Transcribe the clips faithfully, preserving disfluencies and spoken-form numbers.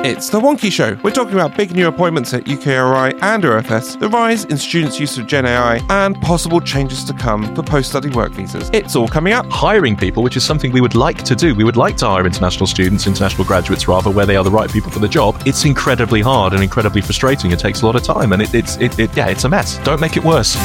It's The Wonky Show. We're talking about big new appointments at U K R I and O F S, the rise in students' use of Gen A I, and possible changes to come for post-study work visas. It's all coming up. Hiring people, which is something we would like to do. We would like to hire international students, international graduates rather, where they are the right people for the job. It's incredibly hard and incredibly frustrating. It takes a lot of time, and it, it's it, it yeah, it's a mess. Don't make it worse.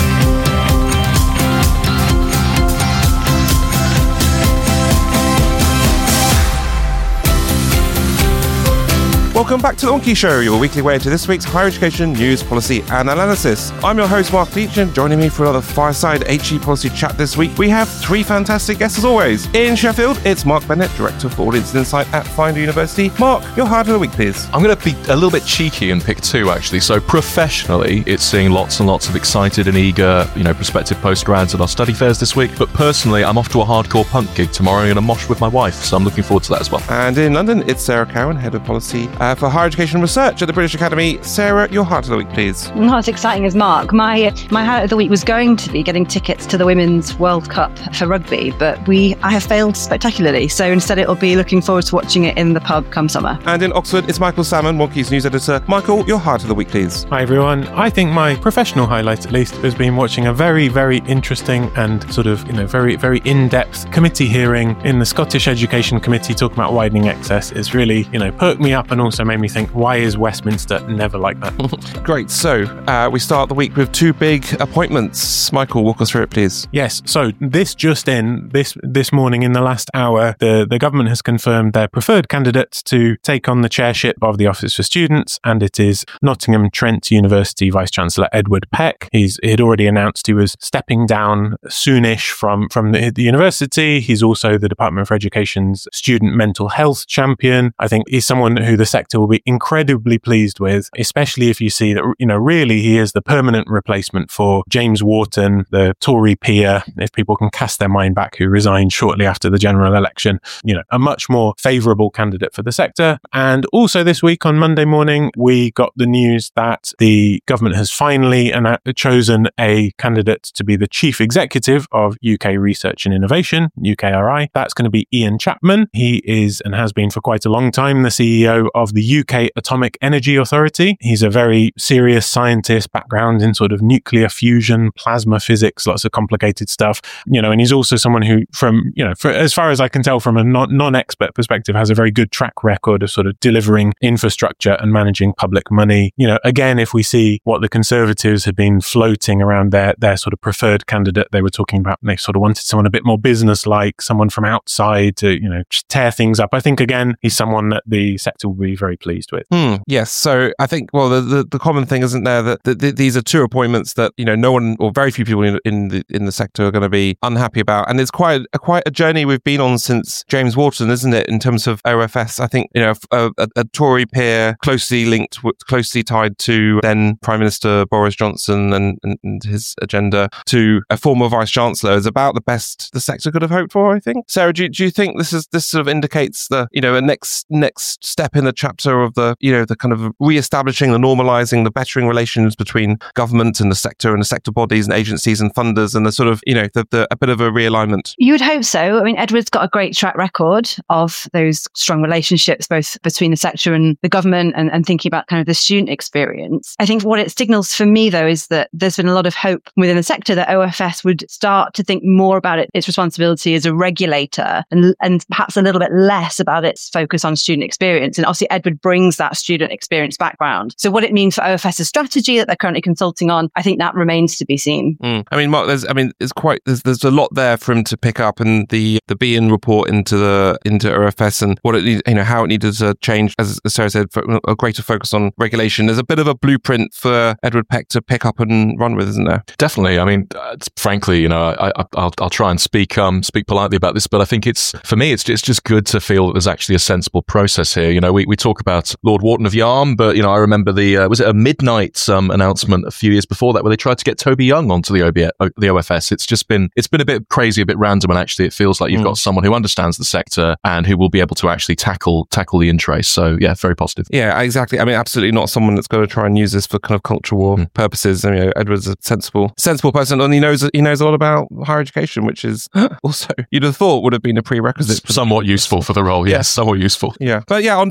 Welcome back to The Wonky Show, your weekly way into this week's higher education news, policy and analysis. I'm your host, Mark Leach, and joining me for another fireside H E policy chat this week, we have three fantastic guests as always. In Sheffield, it's Mark Bennett, Director for Audience Insight at Finder University. Mark, your hard of the week, please. I'm going to be a little bit cheeky and pick two, actually. So professionally, it's seeing lots and lots of excited and eager, you know, prospective postgrads at our study fairs this week. But personally, I'm off to a hardcore punk gig tomorrow in a mosh with my wife, so I'm looking forward to that as well. And in London, it's Sarah Cowan, Head of Policy uh, for Higher Education Research at the British Academy. Sarah, your heart of the week, please. Not as exciting as Mark. My my heart of the week was going to be getting tickets to the Women's World Cup for rugby, but we I have failed spectacularly. So instead, it'll be looking forward to watching it in the pub come summer. And in Oxford, it's Michael Salmon, Wonky's news editor. Michael, your heart of the week, please. Hi, everyone. I think my professional highlight, at least, has been watching a very, very interesting and sort of, you know, very, very in-depth committee hearing in the Scottish Education Committee talking about widening access. It's really, you know, perked me up and also made me think, why is Westminster never like that? Great. So uh, we start the week with two big appointments. Michael, walk us through it, please. Yes. So this just in, this this morning in the last hour, the, the government has confirmed their preferred candidates to take on the chairship of the Office for Students, and it is Nottingham Trent University Vice-Chancellor Edward Peck. He's he had already announced he was stepping down soonish from, from the, the university. He's also the Department for Education's student mental health champion. I think he's someone who the sector will be incredibly pleased with, especially if you see that, you know, really he is the permanent replacement for James Wharton, the Tory peer, if people can cast their mind back, who resigned shortly after the general election. You know, a much more favourable candidate for the sector. And also this week on Monday morning, we got the news that the government has finally an- chosen a candidate to be the chief executive of U K Research and Innovation, U K R I. That's going to be Ian Chapman. He is and has been for quite a long time the C E O of the U K Atomic Energy Authority. He's a very serious scientist, background in sort of nuclear fusion, plasma physics, lots of complicated stuff, you know, and he's also someone who, from, you know, for, as far as I can tell from a non- non-expert perspective, has a very good track record of sort of delivering infrastructure and managing public money. You know, again, if we see what the Conservatives had been floating around their, their sort of preferred candidate, they were talking about, they sort of wanted someone a bit more business-like, someone from outside to, you know, just tear things up. I think, again, he's someone that the sector will be very pleased with. Hmm. Yes. So I think, well, the, the, the common thing, isn't there, that the, the, these are two appointments that, you know, no one or very few people in, in the in the sector are going to be unhappy about. And it's quite a, quite a journey we've been on since James Wharton, isn't it, in terms of O F S? I think, you know, a, a, a Tory peer closely linked, closely tied to then Prime Minister Boris Johnson and, and, and his agenda, to a former Vice-Chancellor is about the best the sector could have hoped for, I think. Sarah, do, do you think this is this sort of indicates the, you know, a next next step in the chapter of the, you know, the kind of re-establishing, the normalising, the bettering relations between government and the sector and the sector bodies and agencies and funders, and the sort of, you know, the, the, a bit of a realignment? You would hope so. I mean, Edward's got a great track record of those strong relationships, both between the sector and the government, and, and thinking about kind of the student experience. I think what it signals for me, though, is that there's been a lot of hope within the sector that O F S would start to think more about it, its responsibility as a regulator, and, and perhaps a little bit less about its focus on student experience. And obviously, Edward brings that student experience background. So what it means for O F S's strategy that they're currently consulting on, I think that remains to be seen. Mm. I mean, Mark, there's, I mean, it's quite, there's, there's a lot there for him to pick up, and the, the Bean report into the, into O F S and what it needs, you know, how it needed to change, as Sarah said, for a greater focus on regulation. There's a bit of a blueprint for Edward Peck to pick up and run with, isn't there? Definitely. I mean, uh, frankly, you know, I, I, I'll, I'll try and speak, um, speak politely about this, but I think it's, for me, it's, it's just good to feel that there's actually a sensible process here. You know, we, we talk about Lord Wharton of Yarm, but, you know, I remember the, uh, was it a midnight um, announcement a few years before that where they tried to get Toby Young onto the O B S, the O F S. It's just been, it's been a bit crazy, a bit random, and actually it feels like you've mm. got someone who understands the sector and who will be able to actually tackle, tackle the in-trace. So yeah, very positive. Yeah, exactly. I mean, absolutely not someone that's going to try and use this for kind of culture war mm. purposes. I mean, Edward's a sensible, sensible person, and he knows, he knows a lot about higher education, which is also, you'd have thought would have been a prerequisite. Somewhat useful for the role. Yes, yeah. somewhat useful. Yeah. But yeah, on, on the other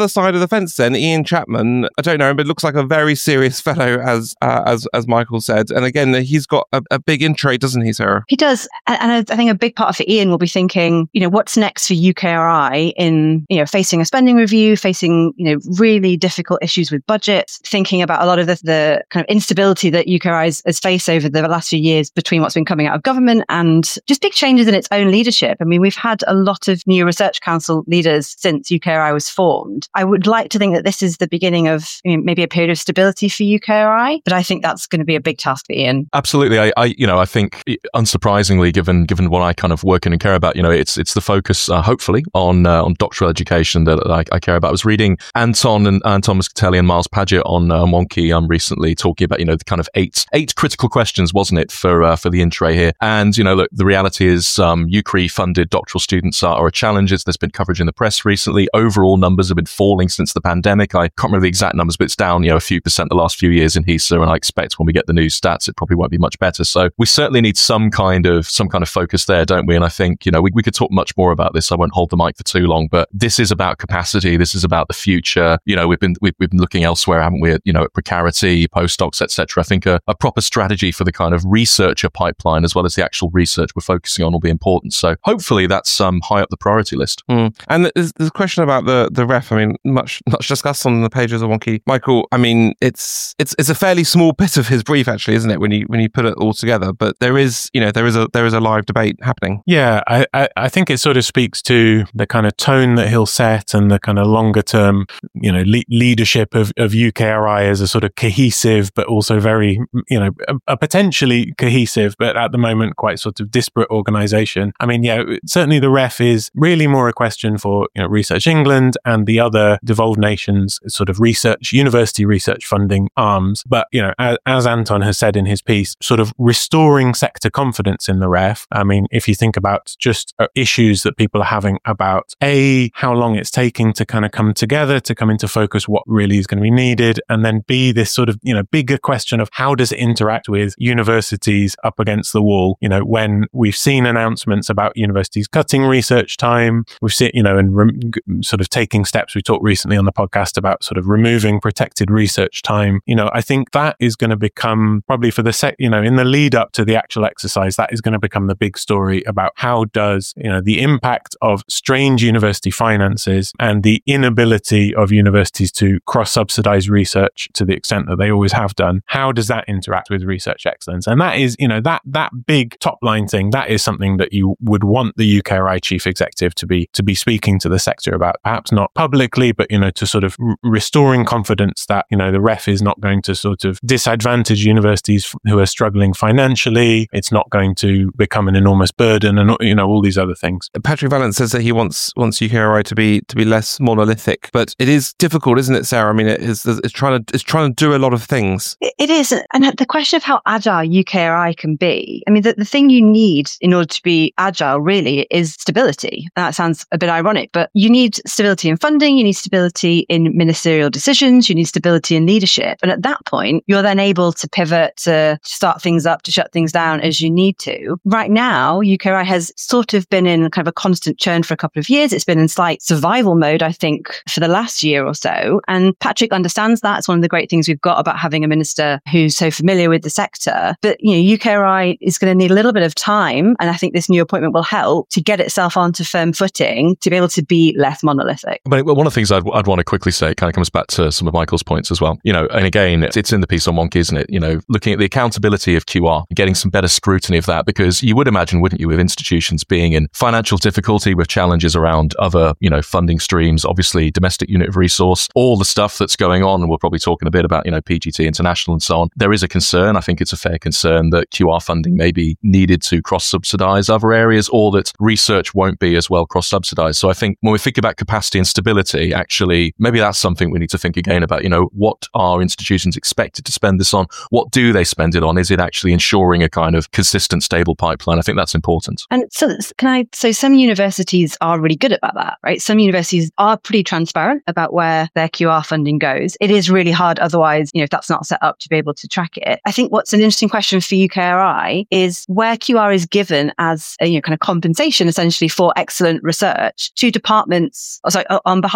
other side of the fence then, Ian Chapman, I don't know, but looks like a very serious fellow, as uh, as as Michael said. And again, he's got a, a big in trade, doesn't he, Sarah? He does. And I think a big part of it, Ian will be thinking, you know, what's next for U K R I in, you know, facing a spending review, facing, you know, really difficult issues with budgets, thinking about a lot of the, the kind of instability that U K R I has, has faced over the last few years between what's been coming out of government and just big changes in its own leadership. I mean, we've had a lot of new research council leaders since U K R I was formed. I would like to think that this is the beginning of, you know, maybe a period of stability for U K R I, but I think that's going to be a big task for Ian. Absolutely. I, I you know, I think unsurprisingly, given given what I kind of work in and care about, you know, it's it's the focus, uh, hopefully, on uh, on doctoral education that I, I care about. I was reading Anton and Anton Muscatelli and Miles Padgett on uh, Wonky um, recently talking about, you know, the kind of eight eight critical questions, wasn't it, for uh, for the in tray here? And, you know, look, the reality is um, U C R I funded doctoral students are, are a challenge. There's been coverage in the press recently. Overall numbers have been falling since the pandemic. I can't remember the exact numbers, but it's down, you know, a few percent the last few years in H E S A, and I expect when we get the new stats, it probably won't be much better. So we certainly need some kind of some kind of focus there, don't we? And I think, you know, we, we could talk much more about this. I won't hold the mic for too long, but this is about capacity. This is about the future. You know, we've been we've, we've been looking elsewhere, haven't we? At, you know, at precarity, postdocs, et cetera. I think a, a proper strategy for the kind of researcher pipeline as well as the actual research we're focusing on will be important. So hopefully that's um, high up the priority list. Mm. And there's, there's a question about the the ref. I mean, much much discussed on the pages of Wonky. Michael, I mean, it's it's it's a fairly small bit of his brief, actually, isn't it? When you when you put it all together, but there is, you know, there is a there is a live debate happening. Yeah, I, I, I think it sort of speaks to the kind of tone that he'll set and the kind of longer term, you know, le- leadership of, of U K R I as a sort of cohesive, but also very, you know, a, a potentially cohesive, but at the moment quite sort of disparate organisation. I mean, yeah, certainly the ref is really more a question for, you know, Research England and the other devolved nations sort of research, university research funding arms. But, you know, as, as Anton has said in his piece, sort of restoring sector confidence in the ref. I mean, if you think about just uh, issues that people are having about A, how long it's taking to kind of come together, to come into focus what really is going to be needed, and then B, this sort of, you know, bigger question of how does it interact with universities up against the wall? You know, when we've seen announcements about universities cutting research time, we've seen, you know, and re- sort of taking steps. We talked recently on the podcast about sort of removing protected research time. You know, I think that is going to become probably for the sec, you know, in the lead up to the actual exercise, that is going to become the big story about how does, you know, the impact of strange university finances and the inability of universities to cross-subsidize research to the extent that they always have done. How does that interact with research excellence? And that is, you know, that that big top line thing, that is something that you would want the U K R I chief executive to be to be speaking to the sector about, perhaps not publicly, but, you know, to sort of r- restoring confidence that, you know, the ref is not going to sort of disadvantage universities who are struggling financially. It's not going to become an enormous burden and, you know, all these other things. Patrick Vallance says that he wants wants U K R I to be to be less monolithic, but it is difficult, isn't it, Sarah? I mean, it is it's trying to it's trying to do a lot of things. It, it is, and the question of how agile U K R I can be. I mean, the, the thing you need in order to be agile really is stability. And that sounds a bit ironic, but you need stability in funding, you need stability in ministerial decisions, you need stability in leadership, and at that point, you're then able to pivot, to start things up, to shut things down as you need to. Right now, U K R I has sort of been in kind of a constant churn for a couple of years. It's been in slight survival mode, I think, for the last year or so. And Patrick understands that. It's one of the great things we've got about having a minister who's so familiar with the sector. But, you know, U K R I is going to need a little bit of time. And I think this new appointment will help to get itself onto firm footing to be able to be less monolithic. But one of the things I'd, I'd want to quickly say, it kind of comes back to some of Michael's points as well. You know, and again, it's, it's in the piece on Wonky, isn't it? You know, looking at the accountability of Q R, getting some better scrutiny of that, because you would imagine, wouldn't you, with institutions being in financial difficulty, with challenges around other, you know, funding streams, obviously domestic unit of resource, all the stuff that's going on, and we'll probably talk in a bit about, you know, P G T International and so on. There is a concern, I think it's a fair concern, that Q R funding may be needed to cross-subsidize other areas, or that research won't be as well cross-subsidized. So I think when we think about capacity and stability, actually, maybe that's something we need to think again about. You know, what are institutions expected to spend this on? What do they spend it on? Is it actually ensuring a kind of consistent, stable pipeline? I think that's important. And so can I, so some universities are really good about that, right? Some universities are pretty transparent about where their Q R funding goes. It is really hard otherwise, you know, if that's not set up to be able to track it. I think what's an interesting question for U K R I is where Q R is given as a, you know, kind of compensation essentially for excellent research to departments, oh, sorry, on behalf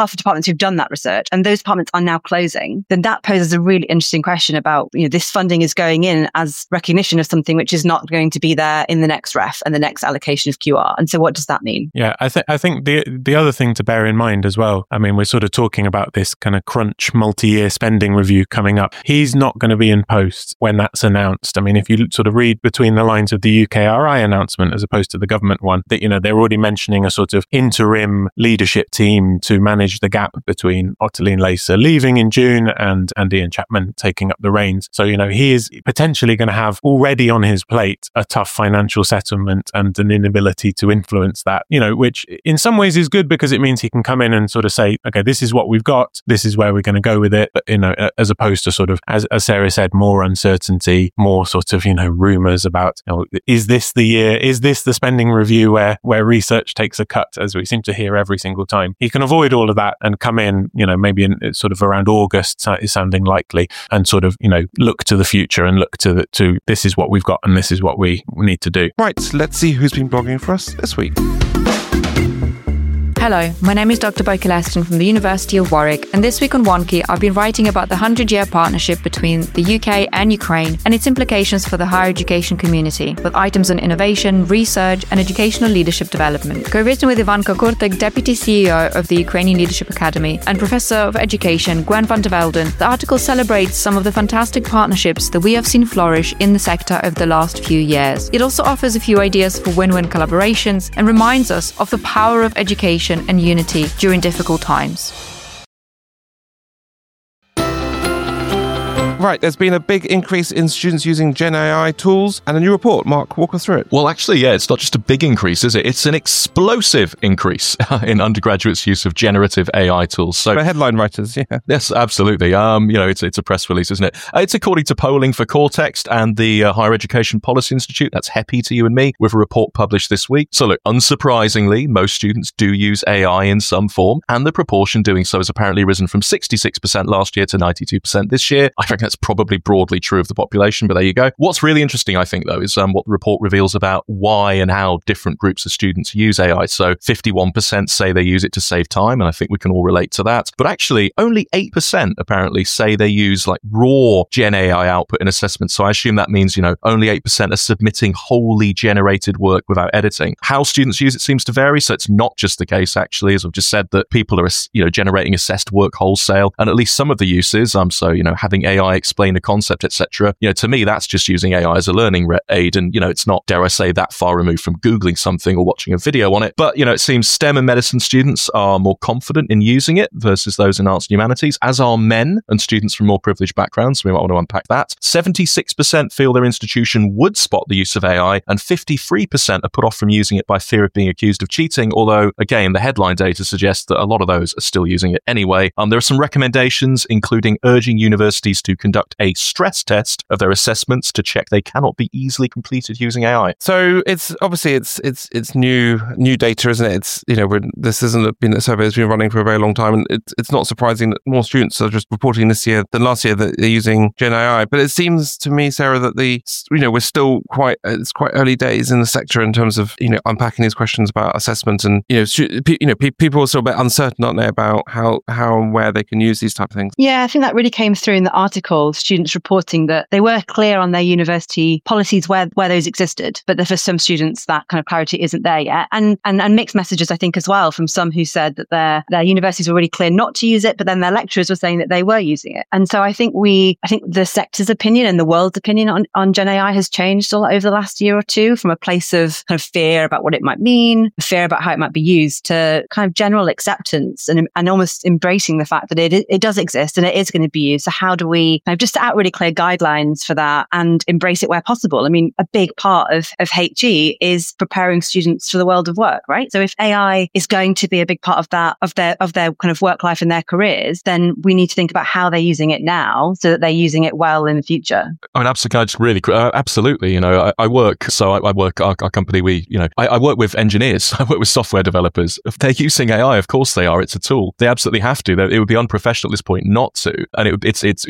for departments who've done that research and those departments are now closing, then that poses a really interesting question about, you know, this funding is going in as recognition of something which is not going to be there in the next ref and the next allocation of Q R. And so what does that mean? Yeah, I think I think the the other thing to bear in mind as well, I mean, we're sort of talking about this kind of crunch multi-year spending review coming up. He's not going to be in post when that's announced. I mean, if you sort of read between the lines of the U K R I announcement as opposed to the government one, that, you know, they're already mentioning a sort of interim leadership team to manage the gap between Ottoline Lacer leaving in June and, and Ian Chapman taking up the reins. So, you know, he is potentially going to have already on his plate a tough financial settlement and an inability to influence that, you know, which in some ways is good because it means he can come in and sort of say, okay, this is what we've got, this is where we're going to go with it. But, you know, as opposed to sort of, as, as Sarah said, more uncertainty, more sort of, you know, rumors about, you know, is this the year, is this the spending review where, where research takes a cut, as we seem to hear every single time. He can avoid all of that and come in, you know, maybe in sort of around August is sounding likely, and sort of, you know, look to the future and look to the, to this is what we've got and this is what we need to do. Right, let's see who's been blogging for us this week. Hello, my name is Doctor Boyke Leston from the University of Warwick, and this week on Wonkey, I've been writing about the hundred-year partnership between the U K and Ukraine and its implications for the higher education community, with items on innovation, research, and educational leadership development. Co-written with Ivanka Kurtek, Deputy C E O of the Ukrainian Leadership Academy, and Professor of Education Gwen van der Velden, the article celebrates some of the fantastic partnerships that we have seen flourish in the sector over the last few years. It also offers a few ideas for win-win collaborations and reminds us of the power of education and unity during difficult times. Right, there's been a big increase in students using Gen A I tools and a new report. Mark, walk us through it. Well, actually, yeah, it's not just a big increase, is it? It's an explosive increase in undergraduates' use of generative A I tools. So, for headline writers, yeah. Yes, absolutely. Um, you know, it's it's a press release, isn't it? Uh, it's according to polling for Cortext and the uh, Higher Education Policy Institute. That's H E P I to you and me, with a report published this week. So, look, unsurprisingly, most students do use A I in some form, and the proportion doing so has apparently risen from sixty-six percent last year to ninety-two percent this year. I reckon that's probably broadly true of the population, but there you go. What's really interesting, I think, though, is um, what the report reveals about why and how different groups of students use A I. So fifty-one percent say they use it to save time, and I think we can all relate to that. But actually, only eight percent apparently say they use like raw Gen A I output in assessments. So I assume that means, you know, only eight percent are submitting wholly generated work without editing. How students use it seems to vary. So it's not just the case, actually, as I've just said, that people are, you know, generating assessed work wholesale, and at least some of the uses, um, so, you know, having A I explain a concept, et cetera. You know, to me, that's just using A I as a learning re- aid. And, you know, it's not, dare I say, that far removed from Googling something or watching a video on it. But, you know, it seems STEM and medicine students are more confident in using it versus those in arts and humanities, as are men and students from more privileged backgrounds. So we might want to unpack that. seventy-six percent feel their institution would spot the use of A I, and fifty-three percent are put off from using it by fear of being accused of cheating. Although, again, the headline data suggests that a lot of those are still using it anyway. Um, there are some recommendations, including urging universities to conduct a stress test of their assessments to check they cannot be easily completed using A I. So it's obviously it's it's it's new new data, isn't it? It's, you know, we're, this hasn't been a survey that's been running for a very long time, and it's it's not surprising that more students are just reporting this year than last year that they're using Gen A I. But it seems to me, Sarah, that the you know we're still quite it's quite early days in the sector in terms of, you know, unpacking these questions about assessment, and, you know stu- you know pe- people are still a bit uncertain, aren't they, about how how and where they can use these type of things. Yeah, I think that really came through in the article. Students reporting that they were clear on their university policies where, where those existed, but that for some students that kind of clarity isn't there yet. And, and and mixed messages, I think, as well, from some who said that their their universities were really clear not to use it, but then their lecturers were saying that they were using it. And so I think we, I think the sector's opinion and the world's opinion on, on Gen A I has changed a lot over the last year or two, from a place of kind of fear about what it might mean, fear about how it might be used, to kind of general acceptance and, and almost embracing the fact that it it does exist and it is going to be used. So how do we kind of just set out really clear guidelines for that and embrace it where possible? I mean, a big part of, of H E is preparing students for the world of work, right? So if A I is going to be a big part of that, of their, of their kind of work life and their careers, then we need to think about how they're using it now so that they're using it well in the future. I mean, absolutely, just really, uh, absolutely. You know, I, I work, so I, I work, our, our company, we, you know, I, I work with engineers, I work with software developers. If they're using A I, of course they are. It's a tool. They absolutely have to. They, it would be unprofessional at this point not to. And it, it's, it's, it would be deeply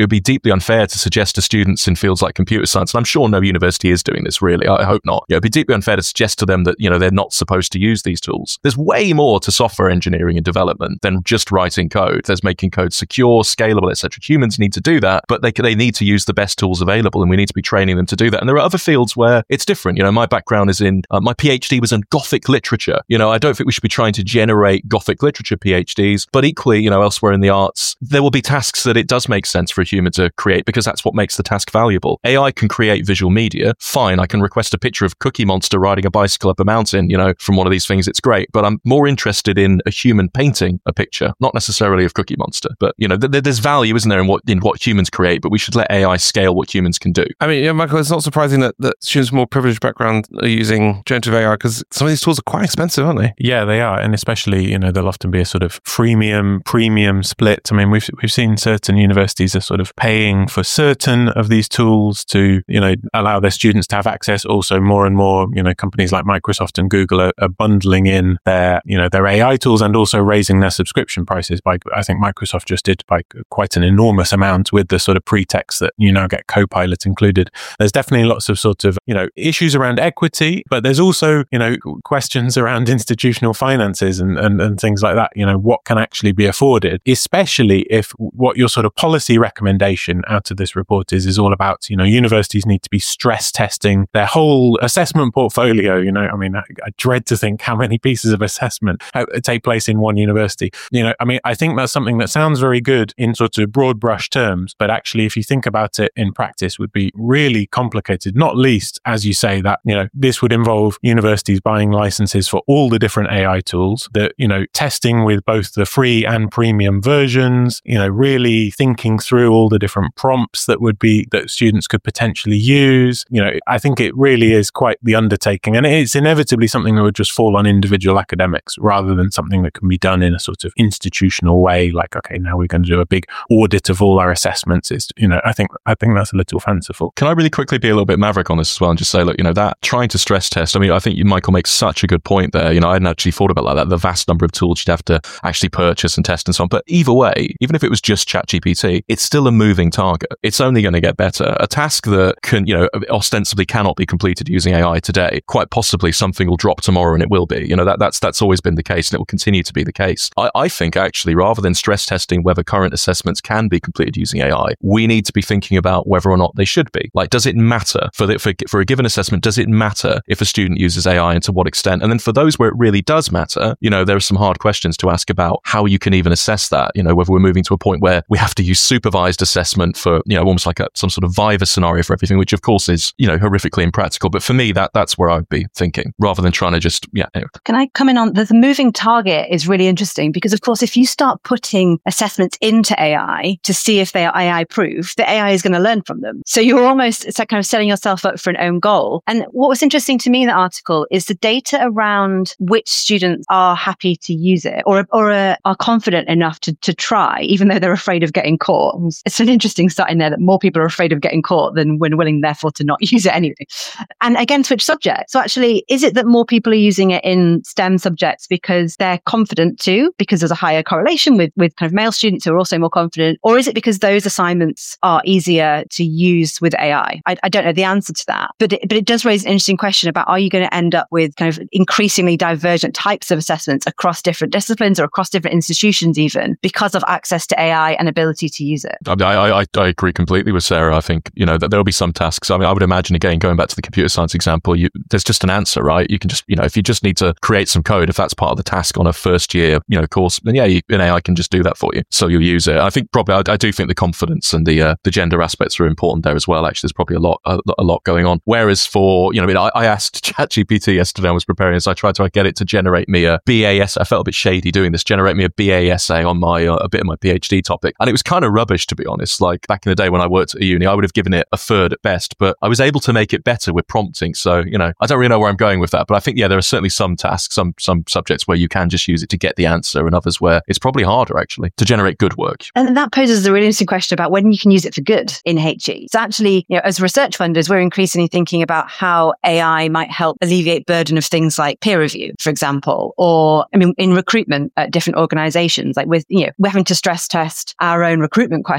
deeply unfair to suggest to students in fields like computer science, and I'm sure no university is doing this really, I hope not. You know, it'd be deeply unfair to suggest to them that, you know, they're not supposed to use these tools. There's way more to software engineering and development than just writing code. There's making code secure, scalable, et cetera. Humans need to do that, but they they need to use the best tools available, and we need to be training them to do that. And there are other fields where it's different. You know, my background is in, uh, my PhD was in Gothic literature. You know, I don't think we should be trying to generate Gothic literature PhDs, but equally, you know, elsewhere in the arts, there will be tasks that it does make sense for a human to create because that's what makes the task valuable. A I can create visual media. Fine, I can request a picture of Cookie Monster riding a bicycle up a mountain, you know, from one of these things. It's great, but I'm more interested in a human painting a picture, not necessarily of Cookie Monster. But, you know, th- there's value, isn't there, in what in what humans create, but we should let A I scale what humans can do. I mean, yeah, Michael, it's not surprising that, that students with more privileged background are using generative A I because some of these tools are quite expensive, aren't they? Yeah, they are. And especially, you know, there'll often be a sort of freemium, premium split. I mean, we've we've seen certain universities are sort of paying for certain of these tools to, you know, allow their students to have access. Also, more and more, you know, companies like Microsoft and Google are, are bundling in their, you know, their A I tools and also raising their subscription prices by, I think Microsoft just did by quite an enormous amount with the sort of pretext that you now get Copilot included. There's definitely lots of sort of, you know, issues around equity, but there's also, you know, questions around institutional finances and, and, and things like that. You know, what can actually be afforded, especially if what your sort of policy recommendation out of this report is, is all about, you know, universities need to be stress testing their whole assessment portfolio. You know, I mean, I, I dread to think how many pieces of assessment take place in one university. You know, I mean, I think that's something that sounds very good in sort of broad brush terms, but actually, if you think about it in practice, would be really complicated, not least, as you say, that, you know, this would involve universities buying licenses for all the different A I tools, that, you know, testing with both the free and premium versions, you know, really thinking through all the different prompts that would be, that students could potentially use. You know, I think it really is quite the undertaking, and it's inevitably something that would just fall on individual academics rather than something that can be done in a sort of institutional way, like, okay, now we're going to do a big audit of all our assessments. It's, you know, I think, I think that's a little fanciful. Can I really quickly be a little bit maverick on this as well and just say, look, you know, that trying to stress test, I mean, I think you, Michael, makes such a good point there. You know, I hadn't actually thought about like that, the vast number of tools you'd have to actually purchase and test and so on. But either way, even if it was just ChatGPT, it's still a moving target. It's only going to get better. A task that can, you know, ostensibly cannot be completed using A I today, quite possibly something will drop tomorrow and it will be. You know, that that's that's always been the case and it will continue to be the case. I, I think actually, rather than stress testing whether current assessments can be completed using A I, we need to be thinking about whether or not they should be. Like, does it matter for the, for, for a given assessment? Does it matter if a student uses A I and to what extent? And then for those where it really does matter, you know, there are some hard questions to ask about how you can even assess that. You know, whether we're moving to a point where we have to use supervised assessment for, you know, almost like a, some sort of Viva scenario for everything, which of course is, you know, horrifically impractical. But for me, that that's where I'd be thinking, rather than trying to just, yeah. Anyway. Can I come in on the, the moving target is really interesting because, of course, if you start putting assessments into A I to see if they are A I proof, the A I is going to learn from them. So you're almost, it's like kind of setting yourself up for an own goal. And what was interesting to me in the article is the data around which students are happy to use it or, or uh, are confident enough to, to try, even though they're afraid of getting caught. It's an interesting stat in there that more people are afraid of getting caught than when willing, therefore, to not use it anyway. And against which subject? So actually, is it that more people are using it in STEM subjects because they're confident too, because there's a higher correlation with, with kind of male students who are also more confident? Or is it because those assignments are easier to use with A I? I, I don't know the answer to that, but it, but it does raise an interesting question about, are you going to end up with kind of increasingly divergent types of assessments across different disciplines or across different institutions even because of access to A I and ability to use it? I, I, I agree completely with Sarah. I think, you know, that there'll be some tasks. I mean, I would imagine, again, going back to the computer science example, you, there's just an answer, right? You can just, you know, if you just need to create some code, if that's part of the task on a first year, you know, course, then yeah, you, an A I can just do that for you. So you'll use it. I think probably, I, I do think the confidence and the uh, the gender aspects are important there as well. Actually, there's probably a lot a, a lot going on. Whereas for, you know, I mean, I, I asked ChatGPT yesterday, I was preparing this, I tried to get it to generate me a B A S. I felt a bit shady doing this, generate me a B A essay on my, uh, a bit of my PhD topic. And it was kind of rubbish, to be honest. Like back in the day when I worked at a uni, I would have given it a third at best, but I was able to make it better with prompting. So, you know, I don't really know where I'm going with that, but I think, yeah, there are certainly some tasks, some, some subjects where you can just use it to get the answer, and others where it's probably harder actually to generate good work. And that poses a really interesting question about when you can use it for good in H E. So actually, you know, as research funders, we're increasingly thinking about how A I might help alleviate burden of things like peer review, for example, or I mean, in recruitment at different organizations, like with, you know, we're having to stress test our own recruitment questions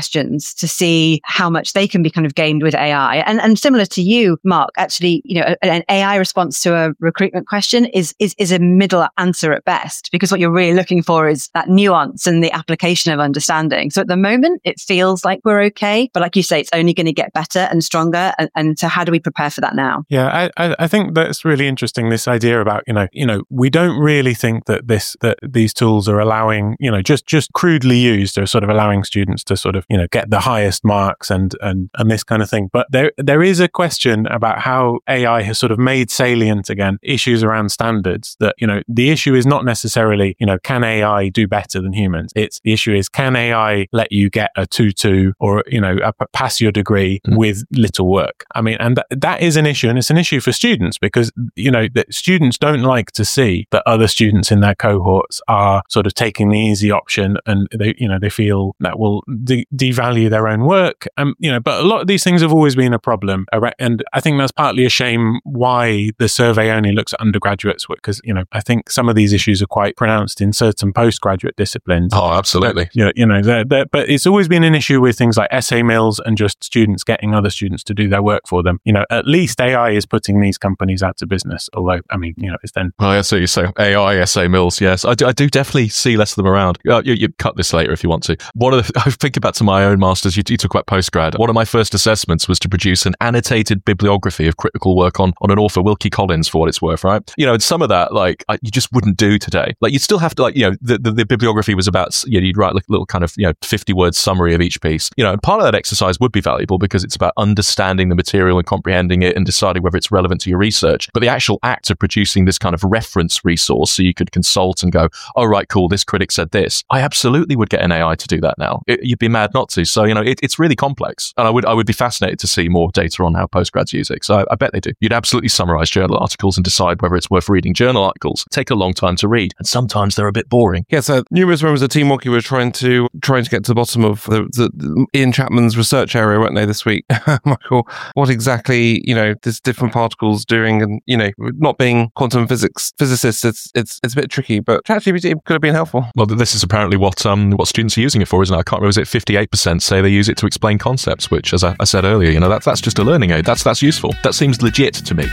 students to see how much they can be kind of gained with A I. And, and similar to you, Mark, actually, you know, an A I response to a recruitment question is, is, is a middle answer at best, because what you're really looking for is that nuance and the application of understanding. So at the moment, it feels like we're okay, but like you say, it's only going to get better and stronger. And, and so how do we prepare for that now? Yeah, I, I think that's really interesting, this idea about, you know, you know, we don't really think that this, that these tools are allowing, you know, just, just crudely used are sort of allowing students to sort of, you know, get the highest marks and, and, and this kind of thing. But there, there is a question about how A I has sort of made salient again issues around standards, that, you know, the issue is not necessarily, you know, can A I do better than humans? It's the issue is, can A I let you get a two two or, you know, a, pass your degree mm. with little work? I mean, and th- that is an issue, and it's an issue for students because, you know, that students don't like to see that other students in their cohorts are sort of taking the easy option, and they, you know, they feel that will de- devalue their own work. Um, you know, but a lot of these things have always been a problem, and I think that's partly a shame why the survey only looks at undergraduates, because, you know, I think some of these issues are quite pronounced in certain postgraduate disciplines. Oh, absolutely. But, you know, you know they're, they're, but it's always been an issue with things like essay mills and just students getting other students to do their work for them. You know, at least A I is putting these companies out of business. Although, I mean, you know, it's then. Well, I see you say A I, essay mills. Yes, I do, I do definitely see less of them around. Uh, you, you cut this later if you want to. One of the, I think back to my own masters. You, you talk about postgrad. One of my first assessments was to produce an annotated bibliography of critical work on on an author, Wilkie Collins, for what it's worth. Right? You know, some of that, like, I, you just wouldn't do today. Like, you still have to, like, you know, the, the, the bibliography was about, you know, you'd write like a little kind of, you know, fifty word summary of each piece. You know, and part of that exercise would be valuable because it's about understanding the material and comprehending it and deciding whether it's relevant to your research. But the actual act of producing this kind of reference resource so you could consult and go, oh, right, cool, this critic said this. I absolutely would get an A I to do that now. It, you'd be mad not to. So, you know, it, it's really complex. And I would I would be fascinated to see more data on how postgrads use it. So I, I bet they do. You'd absolutely summarize journal articles and decide whether it's worth reading. Journal articles take a long time to read, and sometimes they're a bit boring. Yeah, so numerous members of Team Wonky were trying to trying to get to the bottom of the, the, the Ian Chapman's research area, weren't they, this week? Michael, what exactly, you know, this different particles doing, and, you know, not being quantum physics physicists, it's it's it's a bit tricky, but ChatGPT could have been helpful. Well, this is apparently what um what students are using it for, isn't it? I can't remember, is it fifty-eight percent say they use it to explain concepts, which, as I, I said earlier, you know, that's that's just a learning aid. That's that's useful. That seems legit to me.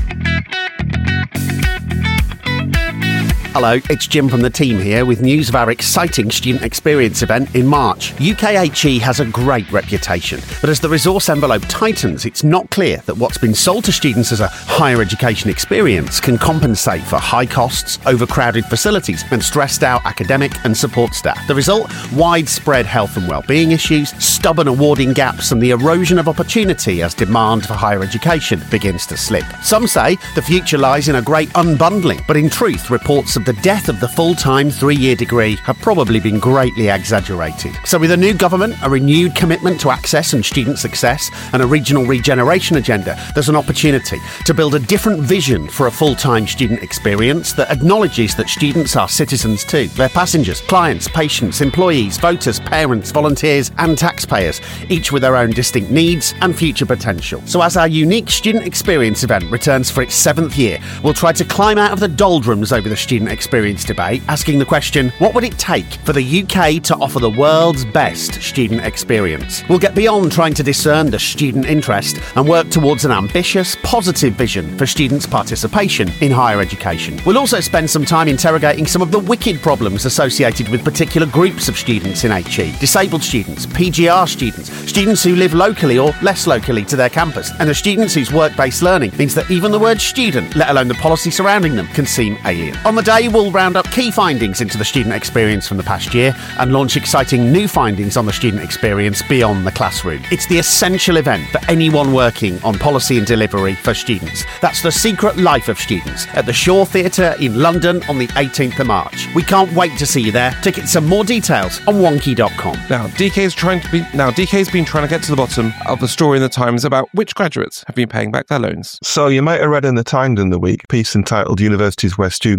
Hello, it's Jim from the team here with news of our exciting student experience event in March. U K H E has a great reputation, but as the resource envelope tightens, it's not clear that what's been sold to students as a higher education experience can compensate for high costs, overcrowded facilities, and stressed out academic and support staff. The result? Widespread health and well-being issues, stubborn awarding gaps, and the erosion of opportunity as demand for higher education begins to slip. Some say the future lies in a great unbundling, but in truth, reports of the death of the full-time three-year degree have probably been greatly exaggerated. So with a new government, a renewed commitment to access and student success, and a regional regeneration agenda, there's an opportunity to build a different vision for a full-time student experience that acknowledges that students are citizens too. They're passengers, clients, patients, employees, voters, parents, volunteers, and taxpayers, each with their own distinct needs and future potential. So as our unique student experience event returns for its seventh year, we'll try to climb out of the doldrums over the student experience debate, asking the question, what would it take for the U K to offer the world's best student experience? We'll get beyond trying to discern the student interest and work towards an ambitious, positive vision for students' participation in higher education. We'll also spend some time interrogating some of the wicked problems associated with particular groups of students in H E. Disabled students, P G R students, students who live locally or less locally to their campus, and the students whose work-based learning means that even the word student, let alone the policy surrounding them, can seem alien. On the day, we'll round up key findings into the student experience from the past year and launch exciting new findings on the student experience beyond the classroom. It's the essential event for anyone working on policy and delivery for students. That's The Secret Life of Students at the Shaw Theatre in London on the eighteenth of March. We can't wait to see you there. Tickets and more details on wonky dot com. Now, D K's trying to be now D K's been trying to get to the bottom of the story in the Times about which graduates have been paying back their loans. So you might have read in the Times in the week a piece entitled "Universities Where Students Are the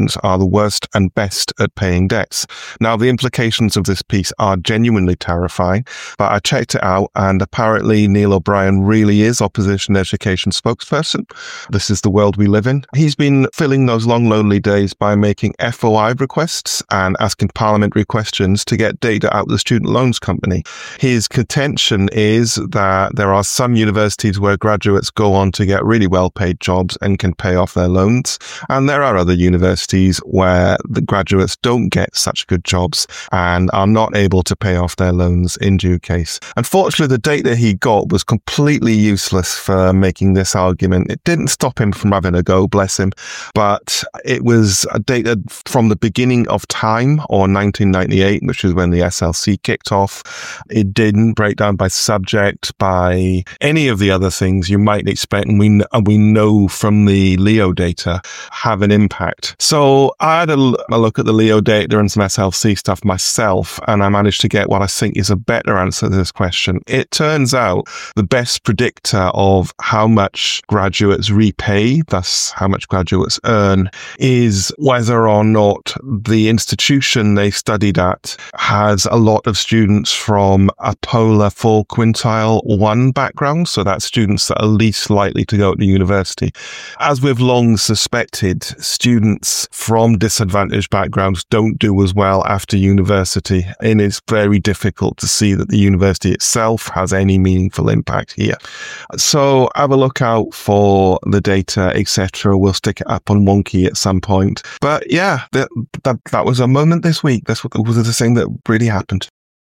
worst and best at paying debts. Now, the implications of this piece are genuinely terrifying, but I checked it out, and apparently Neil O'Brien really is opposition education spokesperson. This is the world we live in. He's been filling those long, lonely days by making F O I requests and asking parliamentary questions to get data out of the student loans company. His contention is that there are some universities where graduates go on to get really well-paid jobs and can pay off their loans, and there are other universities where the graduates don't get such good jobs and are not able to pay off their loans in due case. Unfortunately, the data he got was completely useless for making this argument. It didn't stop him from having a go, bless him, but it was data from the beginning of time, or nineteen ninety-eight, which is when the S L C kicked off. It didn't break down by subject, by any of the other things you might expect, and we, and we know from the Leo data have an impact. So I had a, a look at the Leo data and some S L C stuff myself, and I managed to get what I think is a better answer to this question. It turns out the best predictor of how much graduates repay, thus how much graduates earn, is whether or not the institution they studied at has a lot of students from a polar full quintile one background. So that's students that are least likely to go to university. As we've long suspected, students from disadvantaged backgrounds don't do as well after university, and it's very difficult to see that the university itself has any meaningful impact here. So have a look out for the data, et cetera. We'll stick it up on Wonky at some point. But yeah, that, that, that was a moment this week. That's what was the thing that really happened.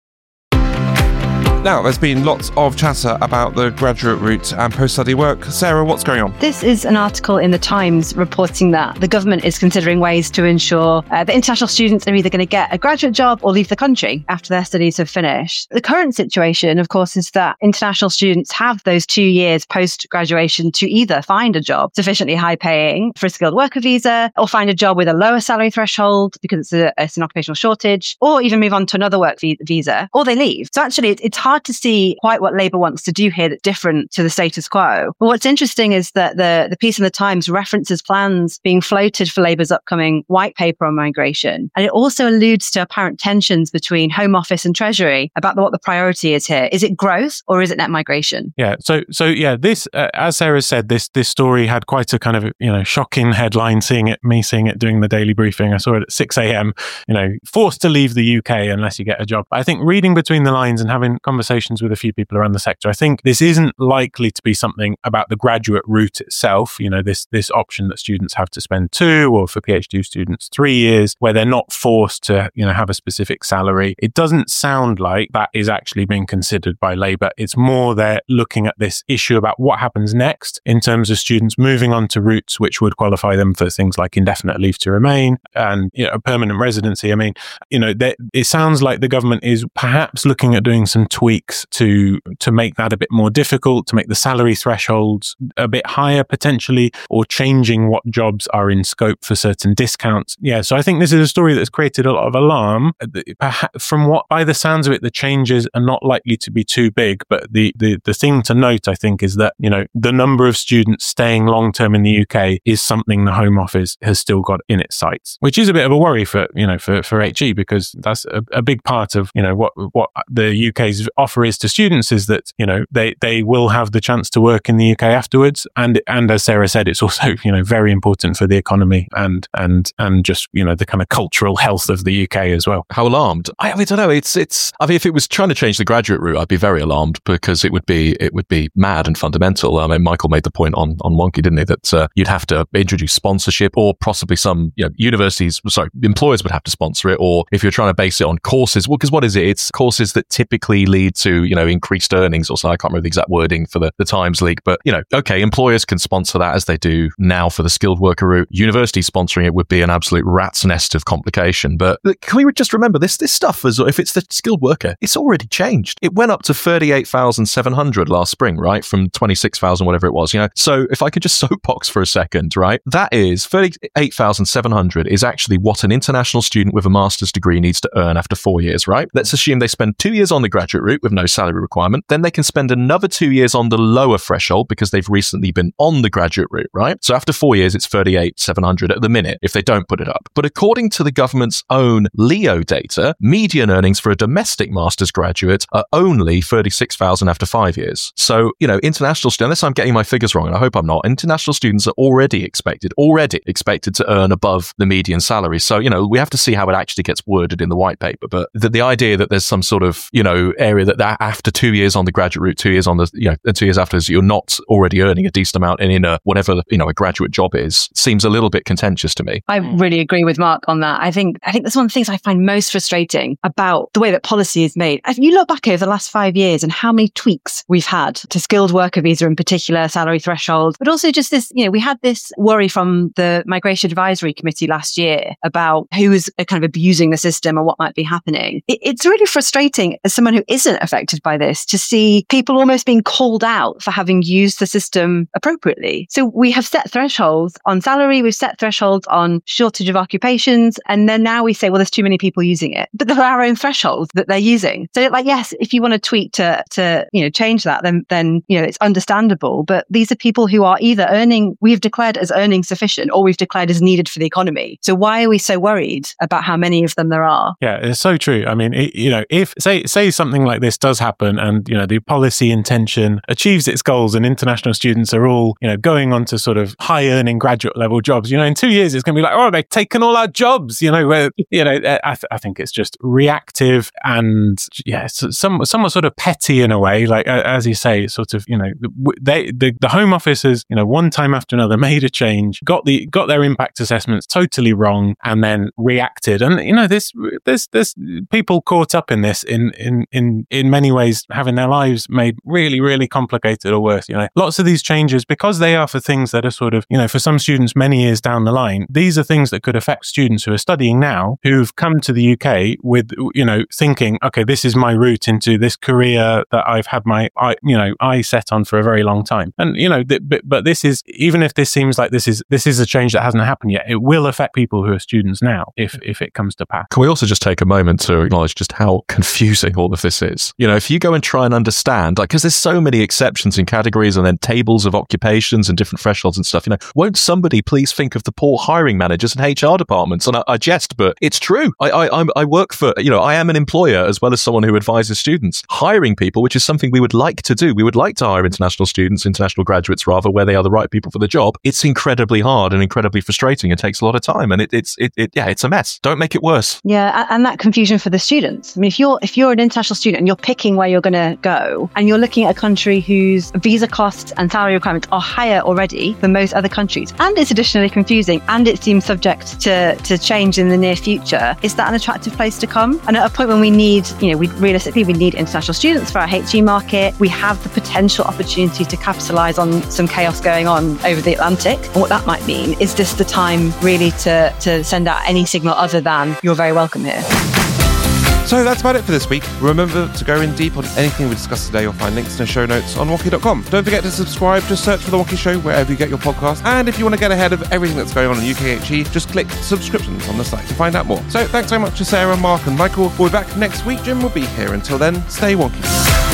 Now, there's been lots of chatter about the graduate route and post-study work. Sarah, what's going on? This is an article in The Times reporting that the government is considering ways to ensure uh, that international students are either going to get a graduate job or leave the country after their studies have finished. The current situation, of course, is that international students have those two years post-graduation to either find a job sufficiently high-paying for a skilled worker visa, or find a job with a lower salary threshold because it's, a, it's an occupational shortage, or even move on to another work visa, or they leave. So actually, it, it's hard to see quite what Labour wants to do here that's different to the status quo. But what's interesting is that the, the piece in The Times references plans being floated for Labour's upcoming white paper on migration. And it also alludes to apparent tensions between Home Office and Treasury about what the priority is here. Is it growth or is it net migration? Yeah. So, so yeah, this, uh, as Sarah said, this, this story had quite a kind of, you know, shocking headline, seeing it, me seeing it doing the daily briefing. I saw it at six a.m., you know, forced to leave the U K unless you get a job. I think reading between the lines and having conversations with a few people around the sector, I think this isn't likely to be something about the graduate route itself. You know, this this option that students have to spend two, or for PhD students three years, where they're not forced to, you know, have a specific salary. It doesn't sound like that is actually being considered by Labour. It's more they're looking at this issue about what happens next in terms of students moving on to routes which would qualify them for things like indefinite leave to remain and, you know, permanent residency. I mean, you know, it sounds like the government is perhaps looking at doing some tweaks to to make that a bit more difficult, to make the salary thresholds a bit higher potentially, or changing what jobs are in scope for certain discounts. Yeah, so I think this is a story that's created a lot of alarm. Perhaps from what, by the sounds of it, the changes are not likely to be too big, but the, the, the thing to note, I think, is that, you know, the number of students staying long term in the U K is something the Home Office has still got in its sights, which is a bit of a worry for, you know, for, for H E, because that's a, a big part of, you know, what, what the U K's offer is to students, is that, you know, they, they will have the chance to work in the U K afterwards. And, and as Sarah said, it's also, you know, very important for the economy and, and, and just, you know, the kind of cultural health of the U K as well. How alarmed? I, I don't know. It's, it's, I mean, if it was trying to change the graduate route, I'd be very alarmed, because it would be, it would be mad and fundamental. I mean, Michael made the point on, on Wonky, didn't he, that uh, you'd have to introduce sponsorship, or possibly some, you know, universities, sorry, employers would have to sponsor it, or if you're trying to base it on courses, well, because what is it? It's courses that typically lead to, you know, increased earnings or so. I can't remember the exact wording for the, the Times leak, but, you know, okay, employers can sponsor that as they do now for the skilled worker route. University sponsoring it would be an absolute rat's nest of complication. But can we just remember this, this stuff, as if it's the skilled worker, it's already changed. It went up to thirty-eight thousand seven hundred last spring, right? From twenty-six thousand, whatever it was, you know? So if I could just soapbox for a second, right? That is thirty-eight thousand seven hundred is actually what an international student with a master's degree needs to earn after four years, right? Let's assume they spend two years on the graduate route. route with no salary requirement. Then they can spend another two years on the lower threshold because they've recently been on the graduate route, right? So after four years, it's thirty-eight thousand seven hundred at the minute if they don't put it up. But according to the government's own Leo data, median earnings for a domestic master's graduate are only thirty-six thousand after five years. So, you know, international students, unless I'm getting my figures wrong, and I hope I'm not, international students are already expected, already expected to earn above the median salary. So, you know, we have to see how it actually gets worded in the white paper. But the, the idea that there's some sort of, you know, area that, that after two years on the graduate route, two years on the, you know, and two years after, you're not already earning a decent amount in, in a, whatever, you know, a graduate job is, seems a little bit contentious to me. I really agree with Mark on that. I think, I think that's one of the things I find most frustrating about the way that policy is made. If you look back over the last five years and how many tweaks we've had to skilled worker visa in particular, salary thresholds, but also just this, you know, we had this worry from the Migration Advisory Committee last year about who is kind of abusing the system and what might be happening. It, it's really frustrating as someone who isn't affected by this to see people almost being called out for having used the system appropriately. So we have set thresholds on salary, we've set thresholds on shortage of occupations, and then now we say, well, there's too many people using it. But there are our own thresholds that they're using. So like, yes, if you want to tweak to, to, you know, change that, then, then, you know, it's understandable. But these are people who are either earning, we've declared as earning sufficient, or we've declared as needed for the economy. So why are we so worried about how many of them there are? Yeah, it's so true. I mean, it, you know, if say, say something like this does happen and, you know, the policy intention achieves its goals and international students are all, you know, going on to sort of high earning graduate level jobs, you know, in two years, it's going to be like, oh, they've taken all our jobs, you know, where, you know, I, th- I think it's just reactive and, yeah, some, somewhat sort of petty in a way. Like, as you say, sort of, you know, they, the, the Home Office has, you know, one time after another made a change, got the, got their impact assessments totally wrong and then reacted. And, you know, there's, there's, there's people caught up in this in, in, in, in many ways, having their lives made really, really complicated or worse. You know, lots of these changes, because they are for things that are sort of, you know, for some students many years down the line, these are things that could affect students who are studying now, who've come to the U K with, you know, thinking, okay, this is my route into this career that I've had my, eye, you know, eye set on for a very long time. And, you know, th- but, but this is, even if this seems like this is, this is a change that hasn't happened yet, it will affect people who are students now if, if it comes to pass. Can we also just take a moment to acknowledge just how confusing all of this is? You know, if you go and try and understand, like, because there's so many exceptions and categories and then tables of occupations and different thresholds and stuff, you know, won't somebody please think of the poor hiring managers and H R departments? And I, I jest, but it's true. I, I, I'm, I work for, you know, I am an employer as well as someone who advises students. Hiring people, which is something we would like to do. We would like to hire international students, international graduates rather, where they are the right people for the job. It's incredibly hard and incredibly frustrating. It takes a lot of time and it, it's, it, it, yeah, it's a mess. Don't make it worse. Yeah. And that confusion for the students. I mean, if you're, if you're an international student and you're picking where you're going to go and you're looking at a country whose visa costs and salary requirements are higher already than most other countries, and it's additionally confusing and it seems subject to, to change in the near future, is that an attractive place to come? And at a point when we need, you know, we realistically, we need international students for our H E market, we have the potential opportunity to capitalise on some chaos going on over the Atlantic. And what that might mean, is this the time really to, to send out any signal other than you're very welcome here? So that's about it for this week. Remember to go in deep on anything we discussed today. You'll find links in the show notes on Wonkhe dot com. Don't forget to subscribe. Just search for The Wonkhe Show wherever you get your podcast. And if you want to get ahead of everything that's going on in U K H E, just click subscriptions on the site to find out more. So thanks so much to Sarah, Mark and Michael. We'll be back next week. Jim will be here. Until then, stay wonky.